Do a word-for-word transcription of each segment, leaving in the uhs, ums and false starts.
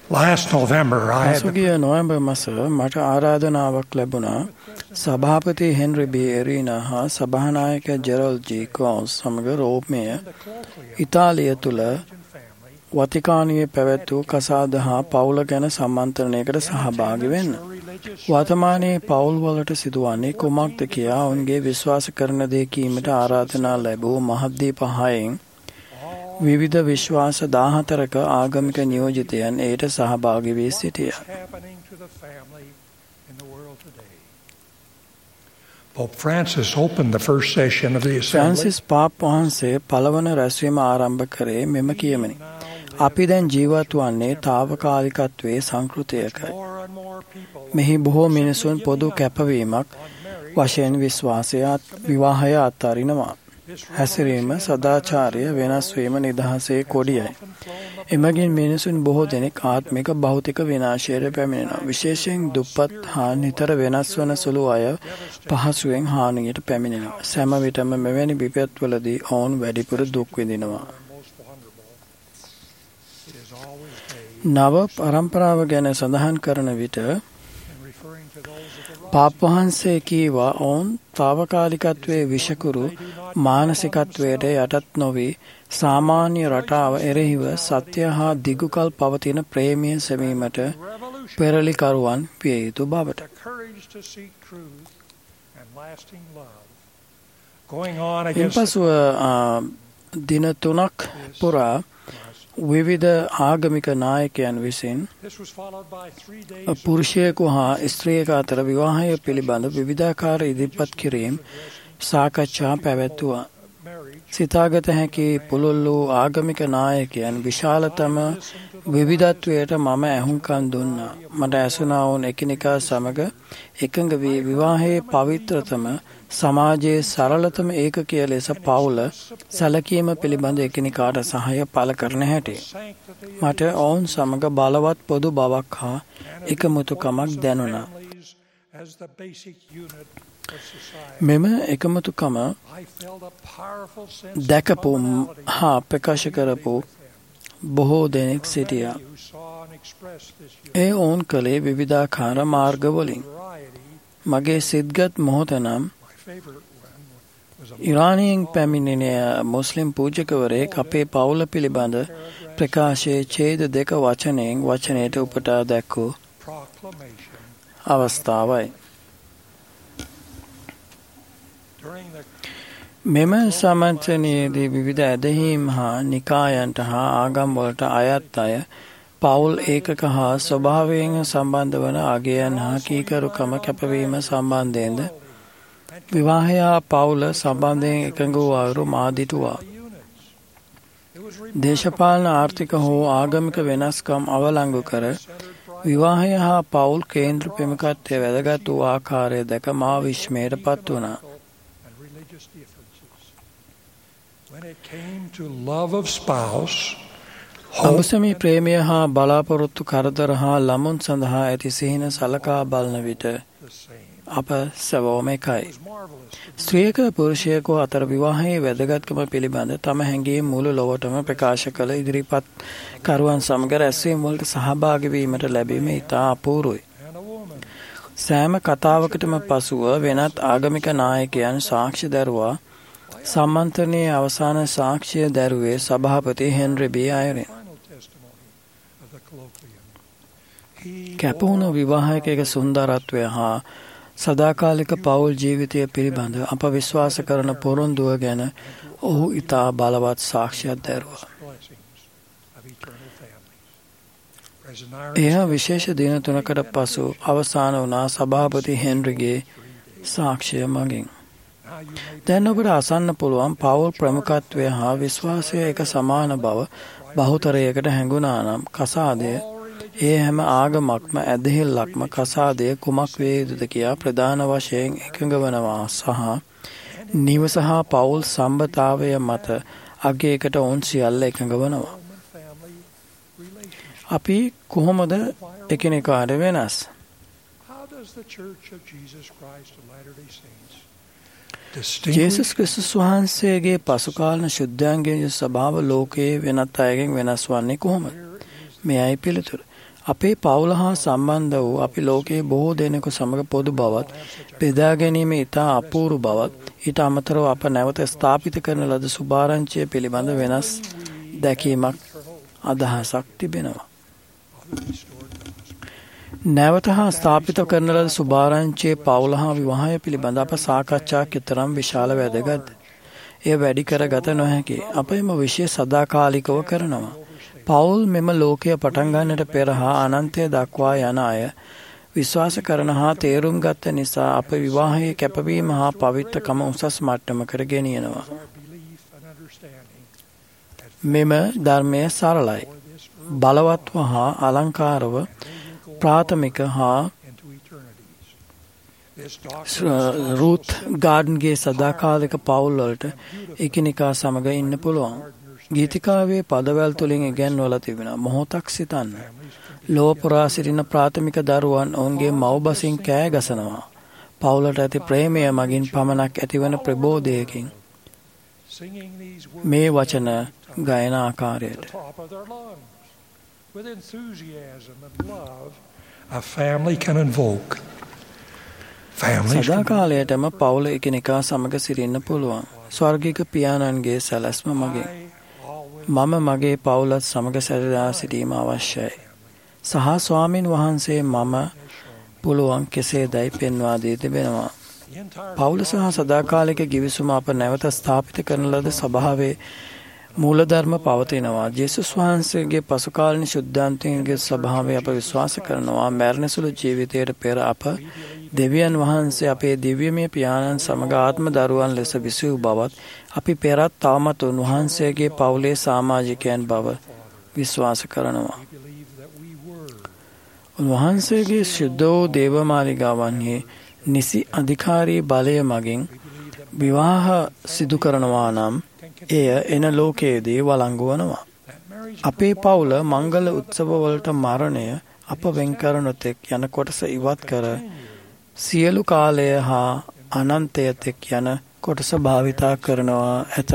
Last November, I had පසුගිය නොවැම්බර් මාස මට ආරාධනාවක් ලැබුණා සභාපති හෙන්රි බී එරීනා හා සභානායක ජෙරල් ජී කෝස් සමග රෝමය ඉතාලිය තුළ වතිකානයේ පැවැත් වූ කසාද හා පවුල ගැන සම්මන්ත්‍රණයකට සහභාගී වෙන්න. වර්තමානයේ පවුල් වලට සිදුවන්නේ කුමක්ද කියා ඔවුන්ගේ විශ්වාස කරන දේ කීමට ආරාධනා ලැබූ මහද්දීප හයෙන් විවිධ විශ්වාස දාහතරක ආගමික නියෝජිතයන් එයට සහභාගී වී සිටියා. Pope Francis opened the first session of the assembly. Francis පාප් වහන්සේ පළවන රැස්වීම ආරම්භ කරේ මෙම කියමනි. අපි දැන් ජීවත් වන්නේ తాවකාලිකත්වයේ සංකෘතියකයි. මෙහි බොහෝ මිනිසුන් පොදු කැපවීමක් වශයෙන් විශ්වාසය විවාහය අත්හරිනවා. හැසිරීම සදාචාරය වෙනස් වීම නිදහසේ කොඩියයි. එමගින් මිනිසුන් බොහෝ දෙනෙක් ආත්මික භෞතික විනාශයට පැමිණෙනවා. විශේෂයෙන් දුප්පත් හා නිතර වෙනස් වන සුළු අය පහසුවෙන් හානියට පැමිණෙනවා. සෑම විටම මෙවැනි විපත්වලදී ඔවුන් වැඩිපුර දුක් විඳිනවා. නව පරම්පරාව ගැන සඳහන් කරන විට පාප් වහන්සේ කීවා ඔවුන් తాවකාලිකත්වයේ විෂකුරු මානසිකත්වයට යටත් නොවී සාමාන්‍ය රටාව එරෙහිව සත්‍ය හා දිගුකල් පවතින ප්‍රේමය සෙවීමට පෙරලිකරුවන් විය යුතු බවට. ඉන්පසුව දින තුනක් පුරා විවිධ ආගමික නායකයන් විසින් පුරුෂයෙකු හා ස්ත්‍රියක අතර විවාහය පිළිබඳ විවිධාකාර ඉදිරිපත් කිරීම සාකච්ඡා පැවැත්වුවා. සිතාගත හැකි පුළුල් වූ ආගමික නායකයන් විශාලතම විවිධත්වයට මම ඇහුම්කන් දුන්නා. මට ඇසුණා වුන් එකිනෙකා සමග එකඟ වී විවාහයේ පවිත්‍රතම සමාජයේ සරලතම ඒකකීය ලෙස පවුල සැලකීම පිළිබඳ එකිනෙකාට සහාය පළ කරන හැටි. මට ඔවුන් සමග බලවත් පොදු බවක් හා එකමුතුකමක් දැනුණා. මෙම එකමුතුකම දැකපු හා ප්‍රකාශ කරපු බොහෝ දෙනෙක් සිටියා. ඒ ඔවුන් කළේ විවිධාකාර මාර්ගවලින්. මගේ සිත්ගත් මොහොත නම් ඉරානයෙන් පැමිණෙන මුස්ලිම් පූජකවරයෙක් අපේ පවුල පිළිබඳ ප්‍රකාශයේ ඡේද දෙක වචනයෙන් වචනයට උපුටා දැක්වූ අවස්ථාවයි. මෙම සමන්ත්‍රණයේදී විවිධ ඇදහීම් හා නිකායන්ට හා ආගම්වලට අයත් අය පවුල් ඒකක හා ස්වභාවයෙන් සම්බන්ධ වන අගයන් හා කීකරුකම කැපවීම සම්බන්ධයෙන්ද විවාහය හා පවුල සම්බන්ධයෙන් එකඟ වූ අයුරු මාදිටුවා. දේශපාලන ආර්ථික හෝ ආගමික වෙනස්කම් අවලංගු කර විවාහය හා පවුල් කේන්ද්‍ර ප්‍රමුඛත්වය වැදගත් වූ ආකාරය දැක මා විස්මයට පත් වුණා. අඹසමී ප්‍රේමය හා බලාපොරොත්තු කරදර හා ළමුන් සඳහා ඇති සිහින සලකා බලන විට අප සැවොම එකයි. ස්ත්‍රියක පුරුෂයෙකු අතර විවාහයේ වැදගත්කම පිළිබඳ තම හැඟීම් මුළු ලොවටම ප්‍රකාශ කළ ඉදිරිපත් කරුවන් සමග රැස්වීම් වලට සහභාගී වීමට ලැබීම ඉතා අපූරුයි. සෑම කතාවකටම පසුව වෙනත් ආගමික නායකයන් සාක්ෂි දරුවා සම්මන්ත්‍රණයේ අවසාන සාක්ෂිය දැරුවේ සභාපති හෙන්රි බී අයරින්. කැපවුණු විවාහයක සුන්දරත්වය හා සදාකාලික පවුල් ජීවිතය පිළිබඳ අප විශ්වාස කරන පොරොන්දුව ගැන ඔහු ඉතා බලවත් සාක්ෂියක් දැරුවා. එය විශේෂ දින තුනකට පසු අවසාන වුණා සභාපති හෙන්රිගේ සාක්ෂිය මගින්. දැන් ඔබට අසන්න පුළුවන් පවුල් ප්‍රමුඛත්වය හා විශ්වාසය එක සමාන බව බහුතරයකට හැඟුණා නම් කසාදය ඒ හැම ආගමක්ම ඇදහිල්ලක්ම කසාදය කුමක් වේ යුතුද කියා ප්‍රධාන වශයෙන් එකඟ වනවා සහ නිවස හා පවුල් සම්බතාවය මත අගයකට ඔවුන් සියල්ල එකඟ වනවා. අපි කොහොමද එකිනෙකාට වෙනස්? ජේසුස් ක්‍රිස්තුස් වහන්සේගේ පසුකාලන ශුද්ධාංගයේ ස්වභාව ලෝකයේ වෙනත් අයගෙන් වෙනස් වන්නේ කොහොමද? මෙයයි පිළිතුර. අපේ පවුල හා සම්බන්ධ වූ අපි ලෝකයේ බොහෝ දෙනෙකු සමග පොදු බවත් බෙදා ගැනීම ඉතා අපූරු බවත් ඊට අමතරව අප නැවත ස්ථාපිත කරන ලද සුභාරංචිය පිළිබඳ වෙනස් දැකීමක් අදහසක් තිබෙනවා. නැවත හා ස්ථාපිත කරන ලද සුභාරංචියේ පවුල හා විවාහය පිළිබඳ අප සාකච්ඡා කෙතරම් විශාල වැදගත්. එය වැඩි කරගත නොහැකි. අප එම විෂය සදාකාලිකව කරනවා. පවුල් මෙම ලෝකය පටන් ගන්නට පෙර හා අනන්තය දක්වා යන අය විශ්වාස කරන හා තේරුම් ගත්ත නිසා අප විවාහයේ කැපවීම හා පවිත්‍රකම උසස් මට්ටමකට ගෙනියනවා. මෙම ධර්මය සරලයි. බලවත්ව හා අලංකාරව ප්‍රාථමික හා රූත් ගාඩන්ගේ සදාකාලික පවුල් වලට එකිනෙකා සමග ඉන්න පුළුවන්. ගීතිකාවේ පදවැල් තුලින් ඉගැන්වලා තිබෙන මොහොතක් සිතන්න. ලොව පුරා සිටින ප්‍රාථමික දරුවන් ඔවුන්ගේ මව්බසින් කෑ ගසනවා. පවුලට ඇති ප්‍රේමය මගින් පමණක් ඇතිවන ප්‍රබෝධයකින් මේ වචන ගයන ආකාරයට a family can invoke. Families සදාකාලයටම පවුල එකිනෙකා සමග සිටින්න පුළුවන්. ස්වර්ගික පියාණන්ගේ සැලැස්ම මගින් මම මගේ පවුලත් සමග සැරදා සිටීම අවශ්‍යයි. සහ ස්වාමින් වහන්සේ මම පුළුවන් කෙසේදයි පෙන්වා දී තිබෙනවා. පවුල සහ සදාකාලික ගිවිසුම අප නැවත ස්ථාපිත කරන ලද ස්වභාවයේ මූලධර්ම පවතිනවා. ජේසුස් වහන්සේගේ පසුකාලීන ශුද්ධාන්තයේ ස්වභාවය අප විශ්වාස කරනවා. මරණසුළු ජීවිතයට පෙර අප දෙවියන් වහන්සේ අපේ දිව්‍යමය පියාණන් සමග ආත්ම දරුවන් ලෙස විසූ බවත් අපි පෙරත් තවමත් උන්වහන්සේගේ පවුලේ සමාජිකයන් බව විශ්වාස කරනවා. උන්වහන්සේගේ ශුද්ධ වූ දේවමාලිගාවන්හි නිසි අධිකාරී බලය මගින් විවාහ සිදු කරනවා නම් එය එන ලෝකයේදී වළංගු වනවා. අපේ පවුල මංගල උත්සවවලට මරණය අප වෙන් කරනු තෙක් යන කොටස ඉවත් කර සියලු කාලය හා අනන්තය තෙක් යන කොටස භාවිතා කරනවා ඇත.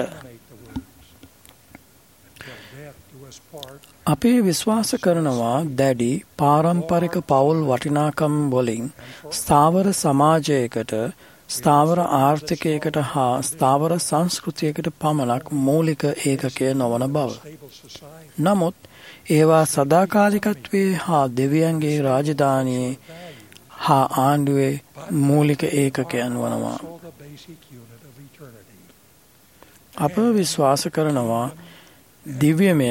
අපේ විශ්වාස කරනවා දැඩි පාරම්පරික පවුල් වටිනාකම් වලින් ස්ථාවර සමාජයකට ස්ථාවර ආර්ථිකයකට හා ස්ථාවර සංස්කෘතියකට පමණක් මූලික ඒකකය නොවන බව. නමුත් ඒවා සදාකාලිකත්වයේ හා දෙවියන්ගේ රාජධානියේ හා ආණ්ඩුවේ මූලික ඒකකයන් වනවා. අප විශ්වාස කරනවා දිව්‍යමය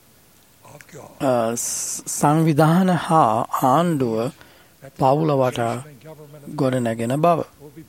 සංවිධාන හා ආණ්ඩුව පවුල වටා ගොඩ නැගෙන බව.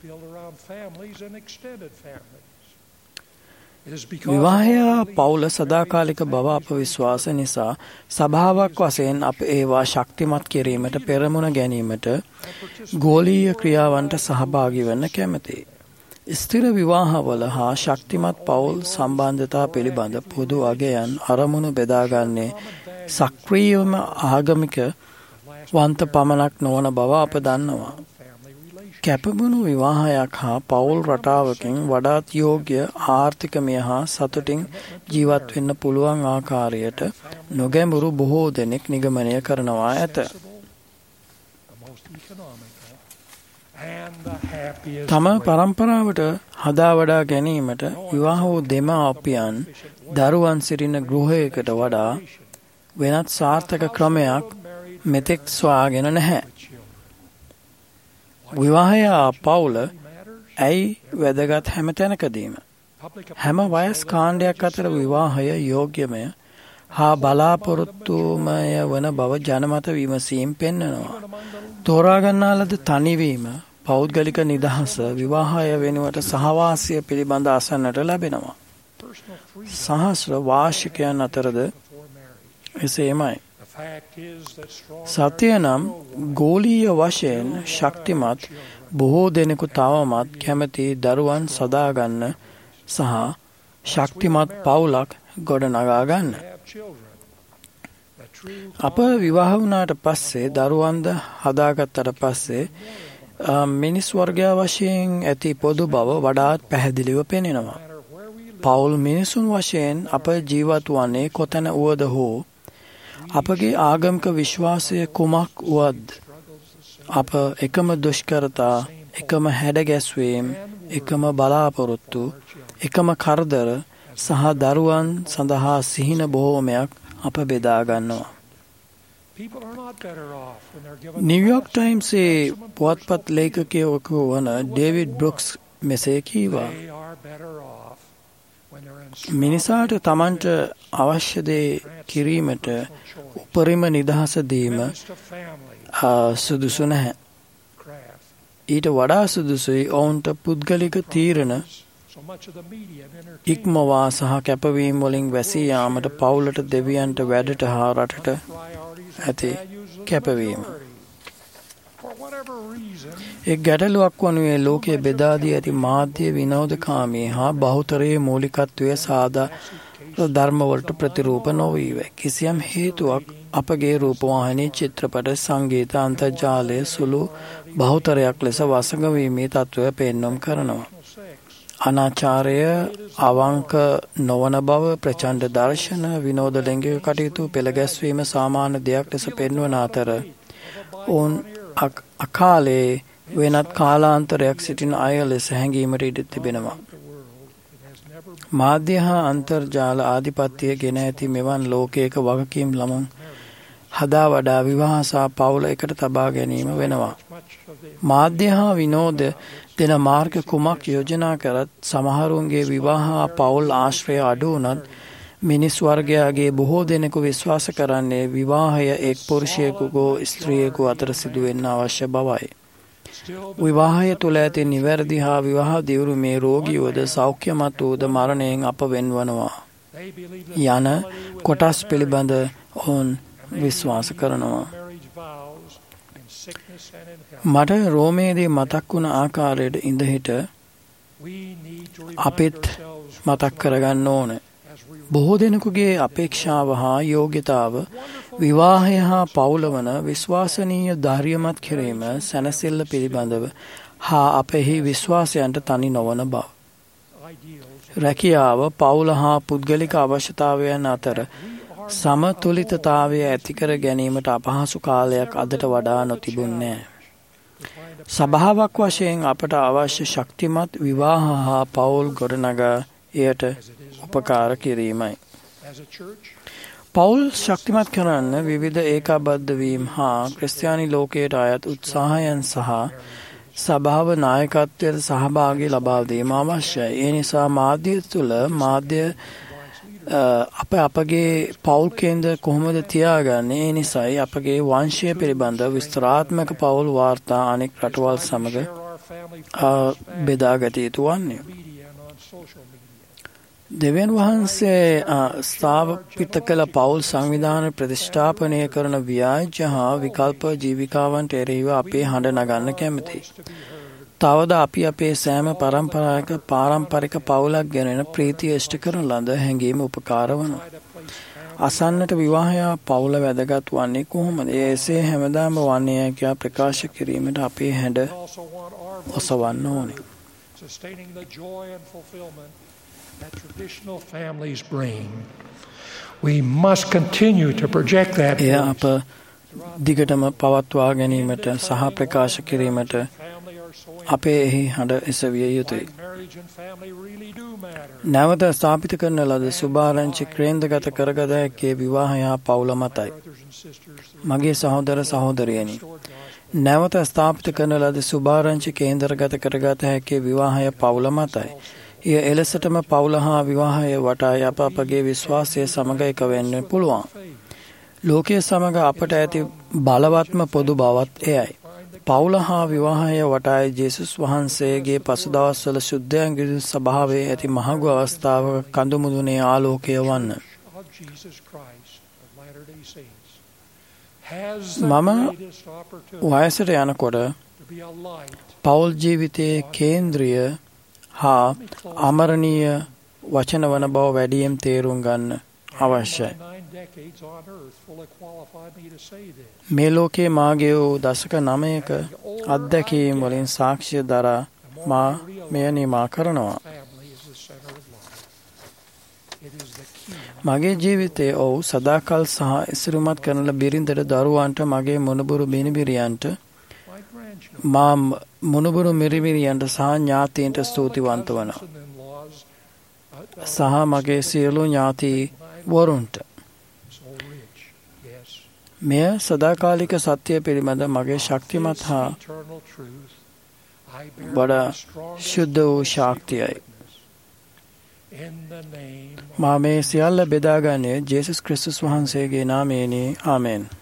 විවාහය පවුල සදාකාලික බව අප විශ්වාස නිසා සභාවක් වශයෙන් අප ඒවා ශක්තිමත් කිරීමට පෙරමුණ ගැනීමට ගෝලීය ක්‍රියාවන්ට සහභාගී වන්න කැමැතියි. ස්ථිර විවාහවල හා ශක්තිමත් පවුල් සම්බන්ධතා පිළිබඳ පොදු අගයන් අරමුණු බෙදාගන්නේ සක්‍රීයවම ආගමික වන්ත පමණක් නොවන බව අප දන්නවා. කැපවුණු විවාහයක් හා පවුල් රටාවකින් වඩාත් යෝග්‍ය ආර්ථිකමය හා සතුටින් ජීවත් වෙන්න පුළුවන් ආකාරයට නොගැඹුරු බොහෝ දෙනෙක් නිගමනය කරනවා ඇත. තම පරම්පරාවට හදා වඩා ගැනීමට විවාහ වූ දෙමාපියන් දරුවන් සිටින ගෘහයකට වඩා වෙනත් සාර්ථක ක්‍රමයක් මෙතෙක් සොයාගෙන නැහැ. විවාහය පවුල ඇයි වැදගත් හැම තැනකදීම. හැම වයස් කාණ්ඩයක් අතර විවාහය යෝග්‍යමය හා බලාපොරොත්තුමය වන බව ජනමත විමසීම් පෙන්වනවා. තෝරාගන්නා ලද තනිවීම පෞද්ගලික නිදහස විවාහය වෙනුවට සහවාසය පිළිබඳ අසන්නට ලැබෙනවා. සහස්‍ර වාර්ෂිකයන් අතරද එසේමයි. සත්‍ය නම් ගෝලීය වශයෙන් ශක්තිමත් බොහෝ දෙනෙකු තවමත් කැමති දරුවන් සදාගන්න සහ ශක්තිමත් පවුලක් ගොඩනගා ගන්න. අප විවාහ වුණාට පස්සේ දරුවන්ද හදාගත්තට පස්සේ මිනිස් වර්ගයා වශයෙන් ඇති පොදු බව වඩාත් පැහැදිලිව පෙනෙනවා. පවුල් මිනිසුන් වශයෙන් අප ජීවත් වන්නේ කොතැන වුවද හෝ අපගේ ආගමික විශ්වාසය කුමක් වුවද අප එකම දුෂ්කරතා, එකම හැඩගැස්වීම්, එකම බලාපොරොත්තු, එකම කරදර සහ දරුවන් සඳහා සිහින බොහෝමයක් අප බෙදා ගන්නවා. නිව්යෝක් ටයිම්ස්ගේ පුවත්පත් ලේඛකයෙකු වන ඩේවිඩ් බ්‍රුක්ස් මෙසේ කීවා. මිනිසාට තමන්ට අවශ්‍ය දේ කිරීමට උපරිම නිදහස දීම සුදුසු නැහැ. ඊට වඩා සුදුසුයි ඔවුන්ට පුද්ගලික තීරණ ඉක්මවා සහ කැපවීම් වලින් වැසී යාමට පවුලට, දෙවියන්ට, වැඩට හා රටට ඇති කැපවීම. එක් ගැටලුවක් වනුයේ ලෝකයේ බෙදා දී ඇති මාධ්‍ය විනෝදකාමී හා බහුතරයේ මූලිකත්වය සාධාරණ ධර්මවලට ප්‍රතිරූප නොවීය. කිසියම් හේතුවක් අපගේ රූපවාහිනී, චිත්‍රපට, සංගීත, අන්තර්ජාලය සුළු බහුතරයක් ලෙස වසඟවීමේ තත්ත්වය පෙන්නුම් කරනවා. අනාචාරය, අවංක නොවන බව, ප්‍රචණ්ඩ දර්ශන, විනෝද ලිංගික කටයුතු, පෙළගැස්වීම සාමාන්‍ය දෙයක් ලෙස පෙන්වන අතර ඔවුන් අකාලේ වෙනත් කාලාන්තරයක් සිටින අය ලෙස හැඟීමට ඉඩ තිබෙනවා. මාධ්‍ය හා අන්තර්ජාල ආධිපත්‍යය ගෙන ඇති මෙවන් ලෝකයක වගකීම් ළමුන් හදා වඩා විවාහ සහ පවුල එකට තබා ගැනීම වෙනවා. මාධ්‍ය හා විනෝද දෙන මාර්ග කුමක් යෝජනා කරත් සමහරුන්ගේ විවාහ හා පවුල් ආශ්‍රය අඩු වුණත් මිනිස් වර්ගයාගේ බොහෝ දෙනෙකු විශ්වාස කරන්නේ විවාහය එක් පුරුෂයෙකු හෝ ස්ත්‍රියෙකු අතර සිදුවෙන්න අවශ්‍ය බවයි. විවාහය තුළ ඇති නිවැරදි හා විවාහ දියුරුමේ රෝගියෝද සෞඛ්‍යමත් වූද මරණයෙන් අප වෙන්වනවා යන කොටස් පිළිබඳ ඔවුන් විශ්වාස කරනවා. මට රෝමේදී මතක් වුණ ආකාරයට ඉඳහිට අපිත් මතක් කරගන්න ඕන. බොහෝ දෙනෙකුගේ අපේක්ෂාව හා යෝග්‍යතාව විවාහය හා පවුල වන විශ්වාසනීය ධෛර්යමත් කිරීම, සැනසෙල්ල පිළිබඳව හා අපෙහි විශ්වාසයන්ට තනි නොවන බව. රැකියාව, පවුල හා පුද්ගලික අවශ්‍යතාවයන් අතර සමතුලිතතාවය ඇතිකර ගැනීමට අපහසු කාලයක් අදට වඩා නොතිබුණේ. සභාවක් වශයෙන් අපට අවශ්‍ය ශක්තිමත් විවාහ හා පවුල් ගොඩනගා එයට උපකාර කිරීමයි. පවුල් ශක්තිමත් කරන්න විවිධ ඒකාබද්ධ වීම හා ක්‍රිස්තියානි ලෝකයට අයත් උත්සාහයන් සහ සභාව නායකත්වයට සහභාගී ලබා දීම අවශ්‍යයි. ඒ නිසා මාධ්‍ය තුළ මාධ්‍ය අප අපගේ පවුල් කේන්ද්‍ර කොහොමද තියාගන්නේ? ඒ නිසායි අපගේ වංශය පිළිබඳ විස්තරාත්මක පවුල් වාර්තා අනෙක් රටවල් සමග බෙදාගත යුතු වන්නේ. දෙවියන් වහන්සේ ස්ථාපිත කළ පවුල් සංවිධාන ප්‍රතිෂ්ඨාපනය කරන ව්‍යාජ හා විකල්ප ජීවිකාවන්ට එරෙහිව අපේ හඬ නගන්න කැමතියි. තවද අපි අපේ සෑම පරම්පරාවක පාරම්පරික පවුලක් ගැන ප්‍රීතිය ඉෂ්ට කරන ලද හැඟීම උපකාර වනවා. අසන්නට විවාහය පවුල වැදගත් වන්නේ කොහොමද? ඒ එසේ හැමදාම වන්නේ කියා ප්‍රකාශ කිරීමට අපේ හැඬ ඔසවන්න ඕනේ. That traditional families bring. We must continue to project that. එය අප දිගටම පවත්වා ගැනීමට සහ ප්‍රකාශ කිරීමට අපේ එහි හඬ එසවිය යුතුයි. නැවත ස්ථාපිත කරන ලද සුභාරංචි ක්‍රේන්දගත කරගත හැක්කේ විවාහය හා පවුල මතයි. මගේ සහෝදර සහෝදරියනි, නැවත ස්ථාපිත කරන ලද සුභාරංචි කේන්දරගත කරගත හැක්කේ විවාහය පවුල මතයි. එය එලෙසටම පවුල හා විවාහය වටා අප අපගේ විශ්වාසය සමග එක වෙන්න පුළුවන්. ලෝකයේ සමග අපට ඇති බලවත්ම පොදු බවත් එයයි. පවුල හා විවාහය වටා ජේසුස් වහන්සේගේ පසුදවස්වල ශුද්ධයන්ගේ ස්වභාවයේ ඇති මහඟු අවස්ථාවක කඳු මුදුනේ ආලෝකය වන්න. මම වයසට යනකොට පවුල් ජීවිතයේ කේන්ද්‍රීය හා අමරණීය වචන වන බව වැඩියෙන් තේරුම් ගන්න අවශ්‍යයි. මේ ලෝකයේ මාගේ වූ දශක නවයක අත්දැකීම් වලින් සාක්ෂිය දරා මා මෙය නිමා කරනවා. මගේ ජීවිතයේ ඔව් සදාකල් සහ ඉසිරුමත් කරන බිරිඳට දරුවන්ට මගේ මොනබුරු බිනිබිරියන්ට මා මොනබුරු මිරිමිරියන්ට සහ ඥාතීන්ට ස්තුතිවන්ත වනවා. සහ මගේ සියලු ඥාති වරුන්ට මෙය සදාකාලික සත්‍යය පිළිබඳ මගේ ශක්තිමත් හා වඩා ශුද්ධ වූ ශක්තියයි. මා මේ සියල්ල බෙදාගන්නේ ජේසුස් ක්‍රිස්තුස් වහන්සේගේ නාමයෙනි. ආමෙන්.